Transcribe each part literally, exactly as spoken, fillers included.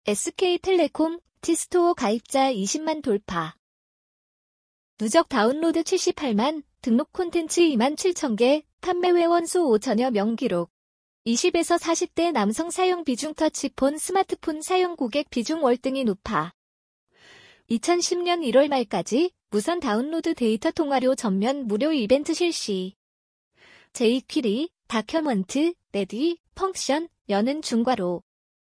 에스케이텔레콤 T스토어 가입자 이십만 돌파. 누적 다운로드 칠십팔만, 등록 콘텐츠 이만 칠천 개, 판매 회원 수 오천여 명 기록. 이십에서 사십 대 남성 사용 비중 터치폰 스마트폰 사용 고객 비중 월등히 높아. 이천십 년 일월 말까지 무선 다운로드 데이터 통화료 전면 무료 이벤트 실시. 제이퀴리, 다큐먼트, 레디, 펑션, 여는 중괄호.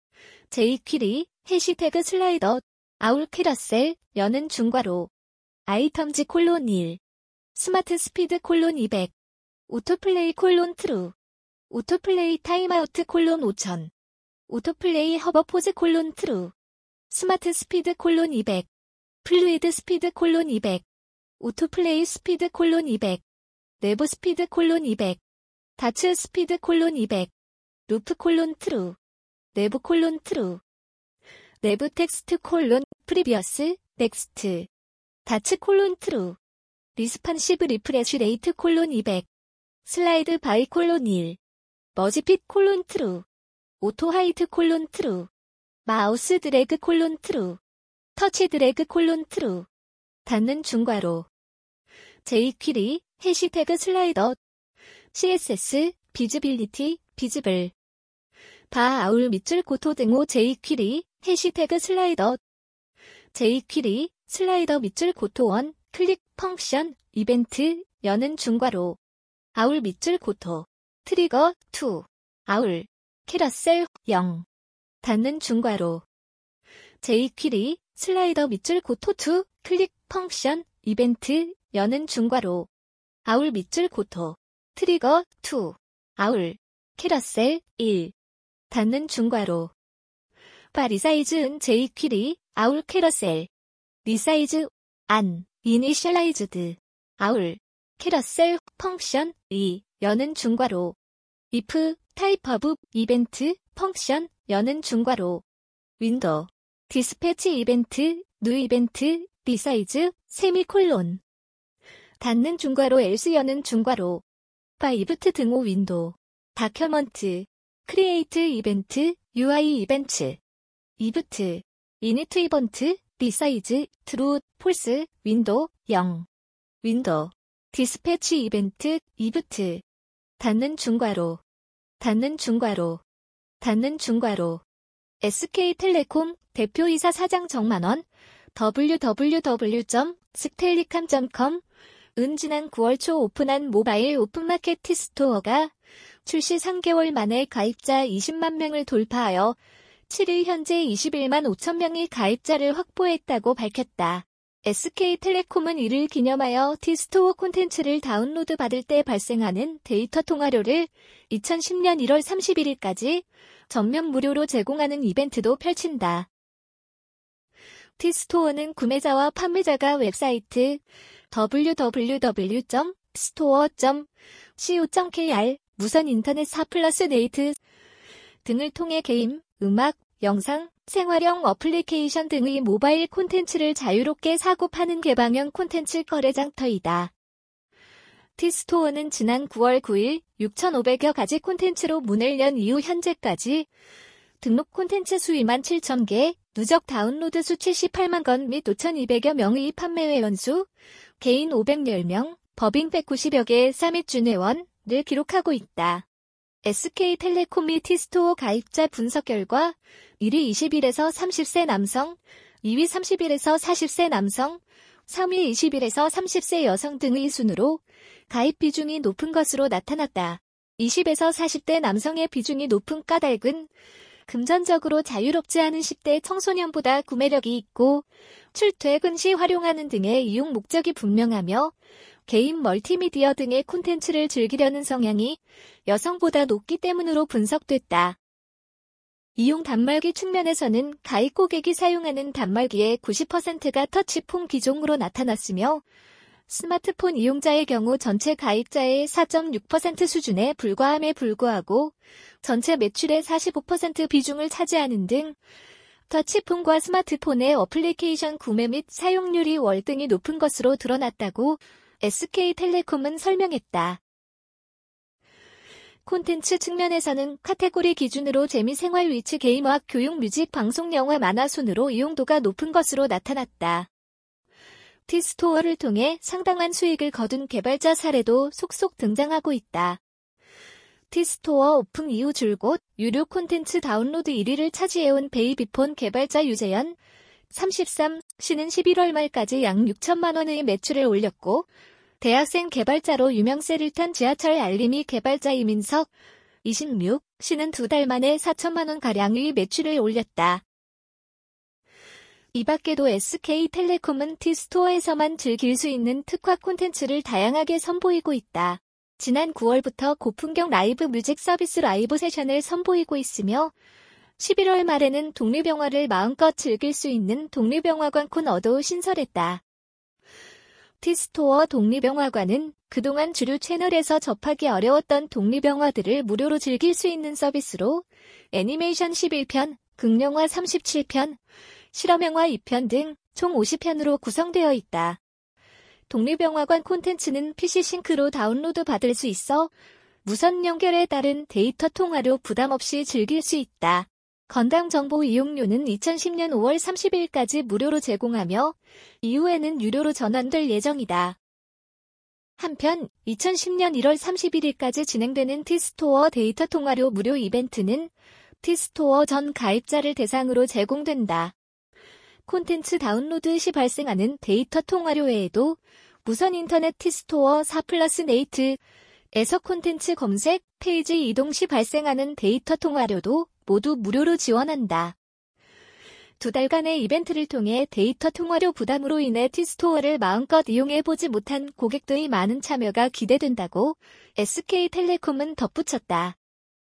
제이퀴리, 해시태그 슬라이더, 아울 캐러셀, 여는 중괄호. 아이텀즈 콜론 일. 스마트 스피드 콜론 이백. 오토플레이 콜론 트루. 오토플레이 타임아우트 콜론 오천. 오토플레이 허버포즈 콜론 트루. 스마트 스피드 콜론 이백. 플루이드 스피드 콜론 이백. 오토플레이 스피드 콜론 이백. 내부 스피드 콜론 이백. 다츠 스피드 콜론 이백. 루프 콜론 트루. 내부 콜론 트루. 내부 텍스트 콜론 프리비어스 넥스트. 다츠 콜론 트루. 리스판시브 리프레쉬 레이트 콜론 이백. 슬라이드 바이 콜론 일. 머지핏 콜론 트루. 오토 하이트 콜론 트루. 마우스 드래그 콜론 트루. 터치 드래그 콜론 트루. 닫는 중괄호. 제이퀴리, 해시태그 슬라이더. 씨에스에스, 비즈빌리티, 비즈블. 바 아울 밑줄 고토 등호 제이퀴리, 해시태그 슬라이더. 제이퀴리, 슬라이더 밑줄 고토 원, 클릭, 펑션, 이벤트, 여는 중괄호. 아울 밑줄 고토. 트리거, 투. 아울. 캐러셀, 영. 닫는 중괄호. 제이퀴리, 슬라이더 밑줄 고토 투, 클릭, 펑션, 이벤트, 여는 중괄호. 아울 밑줄 고토. 트리거, 투. 아울. 캐러셀, 일. 닫는 중괄호. 바 리사이즈은 제이퀴리, 아울 캐러셀. 리사이즈, 안, 이니셜라이즈드. 아울. 캐러셀, 펑션, 이, 여는 중괄호. if, 타입 오브, 이벤트, 펑션, 여는 중괄호. 윈도우. 디스패치 이벤트, 뉴 이벤트, 리사이즈, 세미콜론. 닫는 중괄호 else 여는 중괄호. 바 이브트 등호 윈도우. 다큐먼트. 크리에이트 이벤트, 유아이 이벤트. 이브트. 이니트 이번트, 리사이즈, 트루, 폴스, 윈도우, 영. 윈도우. 디스패치 이벤트, 이브트. 닫는 중괄호. 닫는 중괄호. 닫는 중괄호. 에스케이텔레콤 대표이사 사장 정만원. 더블유 더블유 더블유 점 스텔리캄 점 컴. 은 지난 구월 초 오픈한 모바일 오픈마켓 T스토어가 출시 삼 개월 만에 가입자 이십만 명을 돌파하여 칠 일 현재 이십일만 오천 명의 가입자를 확보했다고 밝혔다. 에스케이텔레콤은 이를 기념하여 T스토어 콘텐츠를 다운로드 받을 때 발생하는 데이터 통화료를 이천십 년 일월 삼십일일까지 전면 무료로 제공하는 이벤트도 펼친다. T스토어는 구매자와 판매자가 웹사이트 더블유 더블유 더블유 점 스토어 점 씨오 점 케이알, 무선 인터넷 사 플러스 네이트 등을 통해 게임, 음악, 영상, 생활형 어플리케이션 등의 모바일 콘텐츠를 자유롭게 사고 파는 개방형 콘텐츠 거래 장터이다. T스토어는 지난 구월 구일 육천오백여 가지 콘텐츠로 문을 연 이후 현재까지 등록 콘텐츠 수 이만 칠천 개, 누적 다운로드 수 칠십팔만 건 및 오천이백여 명의 판매 회원 수, 개인 오백십 명, 법인 백구십여 개의 사밋 준회원을 기록하고 있다. 에스케이텔레콤이 T스토어 가입자 분석 결과 일 위 이십일에서 삼십 세 남성, 이 위 삼십일에서 사십 세 남성, 삼 위 이십일에서 삼십 세 여성 등의 순으로 가입 비중이 높은 것으로 나타났다. 이십에서 사십 대 남성의 비중이 높은 까닭은 금전적으로 자유롭지 않은 십 대 청소년보다 구매력이 있고 출퇴근 시 활용하는 등의 이용 목적이 분명하며 개인 멀티미디어 등의 콘텐츠를 즐기려는 성향이 여성보다 높기 때문으로 분석됐다. 이용 단말기 측면에서는 가입 고객이 사용하는 단말기의 구십 퍼센트가 터치폰 기종으로 나타났으며 스마트폰 이용자의 경우 전체 가입자의 사 점 육 퍼센트 수준에 불과함에 불구하고 전체 매출의 사십오 퍼센트 비중을 차지하는 등 터치폰과 스마트폰의 어플리케이션 구매 및 사용률이 월등히 높은 것으로 드러났다고 에스케이텔레콤은 설명했다. 콘텐츠 측면에서는 카테고리 기준으로 재미, 생활, 위치, 게임어학, 교육, 뮤직, 방송, 영화, 만화 순으로 이용도가 높은 것으로 나타났다. T스토어를 통해 상당한 수익을 거둔 개발자 사례도 속속 등장하고 있다. T스토어 오픈 이후 줄곧 유료 콘텐츠 다운로드 일 위를 차지해온 베이비폰 개발자 유재현 삼십삼 씨는 십일월 말까지 약 육천만 원의 매출을 올렸고, 대학생 개발자로 유명세를 탄 지하철 알림이 개발자 이민석 이십육 씨는 두 달 만에 사천만 원가량의 매출을 올렸다. 이 밖에도 에스케이텔레콤은 T스토어에서만 즐길 수 있는 특화 콘텐츠를 다양하게 선보이고 있다. 지난 구월부터 고품격 라이브 뮤직 서비스 라이브 세션을 선보이고 있으며 십일월 말에는 독립영화를 마음껏 즐길 수 있는 독립영화관 콘어도 신설했다. T스토어 독립영화관은 그동안 주류 채널에서 접하기 어려웠던 독립영화들을 무료로 즐길 수 있는 서비스로 애니메이션 십일 편, 극영화 삼십칠 편, 실험영화 이 편 등 총 오십 편으로 구성되어 있다. 독립영화관 콘텐츠는 피씨 싱크로 다운로드 받을 수 있어 무선 연결에 따른 데이터 통화료 부담 없이 즐길 수 있다. 건당 정보 이용료는 이천십 년 오월 삼십일까지 무료로 제공하며 이후에는 유료로 전환될 예정이다. 한편 이천십 년 일월 삼십일일까지 진행되는 T스토어 데이터 통화료 무료 이벤트는 T스토어 전 가입자를 대상으로 제공된다. 콘텐츠 다운로드 시 발생하는 데이터 통화료 외에도 무선 인터넷 T스토어 사 플러스 네이트에서 콘텐츠 검색, 페이지 이동 시 발생하는 데이터 통화료도 모두 무료로 지원한다. 두 달간의 이벤트를 통해 데이터 통화료 부담으로 인해 T스토어를 마음껏 이용해보지 못한 고객들의 많은 참여가 기대된다고 에스케이텔레콤은 덧붙였다.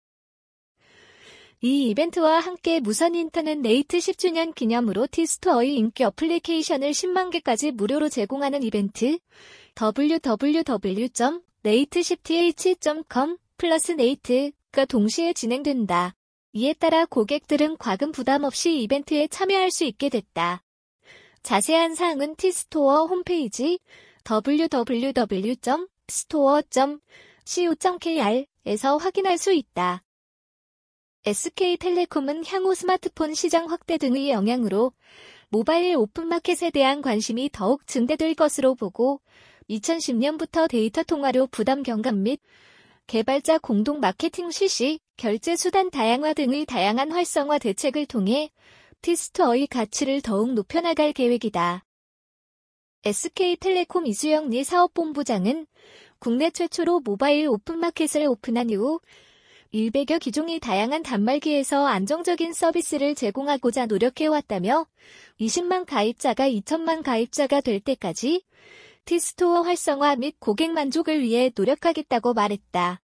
이 이벤트와 함께 무선 인터넷 네이트 십 주년 기념으로 T스토어의 인기 어플리케이션을 십만 개까지 무료로 제공하는 이벤트 더블유 더블유 더블유 점 네이트 십 티 점 컴 플러스 네이트가 동시에 진행된다. 이에 따라 고객들은 과금 부담 없이 이벤트에 참여할 수 있게 됐다. 자세한 사항은 T스토어 홈페이지 더블유 더블유 더블유 점 스토어 점 씨오 점 케이알에서 확인할 수 있다. 에스케이텔레콤은 향후 스마트폰 시장 확대 등의 영향으로 모바일 오픈마켓에 대한 관심이 더욱 증대될 것으로 보고 이천십 년부터 데이터 통화료 부담 경감 및 개발자 공동 마케팅 실시, 결제 수단 다양화 등의 다양한 활성화 대책을 통해 T스토어의 가치를 더욱 높여나갈 계획이다. 에스케이텔레콤 이수영 리 사업본부장은 국내 최초로 모바일 오픈마켓을 오픈한 이후 일백여 기종의 다양한 단말기에서 안정적인 서비스를 제공하고자 노력해왔다며 이십만 가입자가 이천만 가입자가 될 때까지 T스토어 활성화 및 고객 만족을 위해 노력하겠다고 말했다.